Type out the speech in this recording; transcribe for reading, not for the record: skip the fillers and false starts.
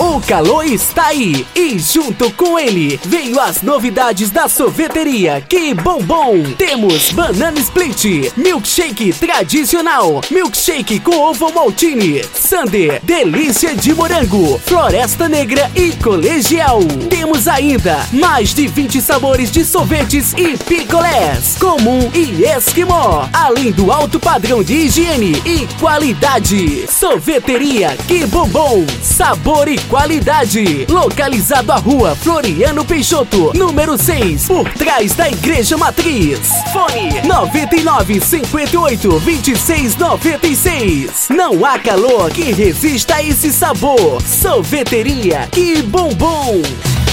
O calor está aí e junto com ele veio as novidades da sorveteria Que Bombom. Temos banana split, milkshake tradicional, milkshake com ovo maltine, sundae, delícia de morango, floresta negra e colegial. Temos ainda mais de 20 sabores de sorvetes e picolés, comum e esquimó, além do alto padrão de higiene e qualidade. Sorveteria Que Bombom, sabor e qualidade. Localizado à rua Floriano Peixoto, número 6, por trás da Igreja Matriz. Fone 99 58 26 96. Não há calor que resista a esse sabor. Sorveteria Que Bombom.